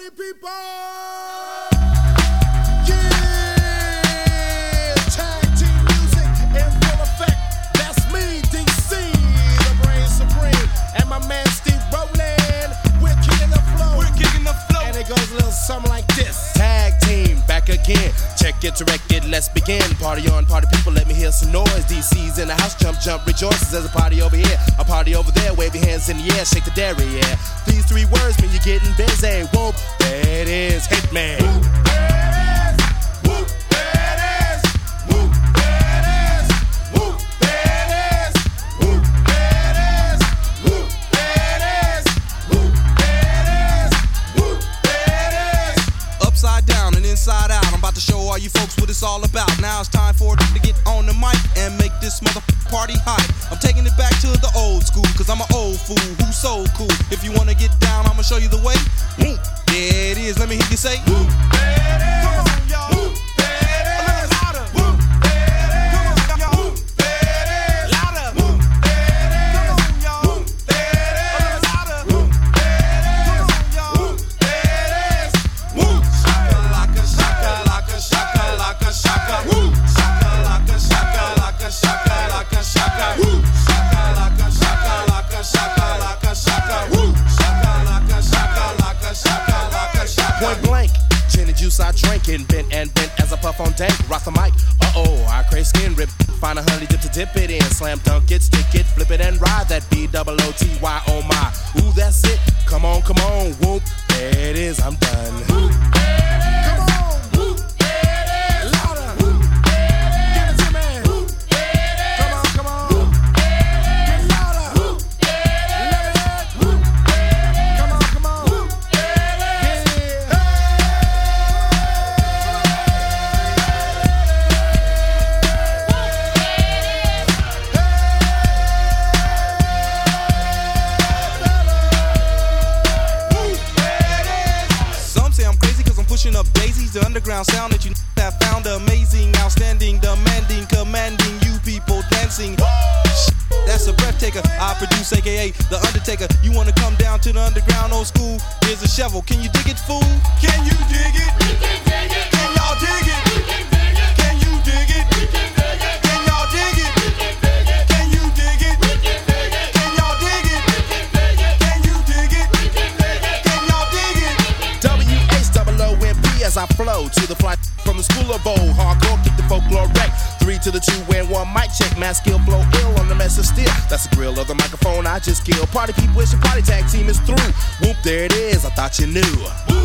party people! Something like this. Tag team back again. Check it, direct it, let's begin. Party on, party people, let me hear some noise. DC's in the house, jump, jump, rejoices. There's a party over here, a party over there. Wave your hands in the air, shake the dairy, yeah. These three words mean you're getting busy. Whoop, there it is, Hitman. Whoop, there it is. Whoop, there it is. Whoop, there it is. Whoop, there it is. Whoop, there it is. Whoop, there it is. Whoop, there it is. Upside down and inside out, I'm about to show all you folks what it's all about. Now it's time for it to get on the mic and make this party hot. I'm taking it back to the old school, cause I'm an old fool who's so cool. If you wanna get down, I'ma show you the way. Whoop, there it is, let me hear you say whoop, there it is. Come on, y'all. Whoop, there it is. A little louder. Whoop, there it is. Come on, y'all. Whoop, there it is. Louder. Whoop, there it is. Come on, y'all. Whoop, there it is. A little louder. Whoop, there it is. Come on, y'all. Whoop, there it is. Whoop, shaka-laka, shaka-laka, shaka-laka, shaka. Whoop, shaka-laka, shaka-laka, shaka-laka, shaka. Whoop, shaka-laka, shaka-laka, shaka-laka, shaka. Whoop, shaka-laka, shaka-laka, shaka-laka, shaka. Point blank, gin and juice I drink and bent as I puff on dank. Rock the mic, I crave skin rip. Find a honey dip to dip it in. Slam dunk it, stick it, flip it and ride that B-double-O-T-Y, oh my. Ooh, that's it, come on, whoop, there it is, I'm done. Whoop, there it is. Come on, whoop, there it is. Louder, whoop, there it is. Give it to me, whoop, there it is. Come on, whoop, there it is. Get louder, whoop, there it is. Whoop, there it is. Come on, whoop, there it is. Yeah. Some say I'm crazy cause I'm pushing up daisies. The underground sound that you have found amazing, outstanding, demanding, commanding you people dancing. That's a breath taker. I produce, aka The Undertaker. You wanna come down to the underground old school? Here's a shovel. Can you dig it, fool? Can you dig it? We can dig it. Can y'all dig it? We can dig it. Can you dig it? We can dig it. Can y'all dig it? We can dig it. Can you dig it? We can dig it. Can y'all dig it? We can dig it. Can you dig it? We can dig it. Can y'all dig it? W-H-O-O-M-P as I flow to the flight from the school of old. Hardcore, kick the folklore wreck. 3 to the 2 and 1 mic check. Mass skill, flow ill on the mess of steel. That's the grill of the microphone I just killed. Party people, it's your party tag team is through. Whoop, there it is, I thought you knew.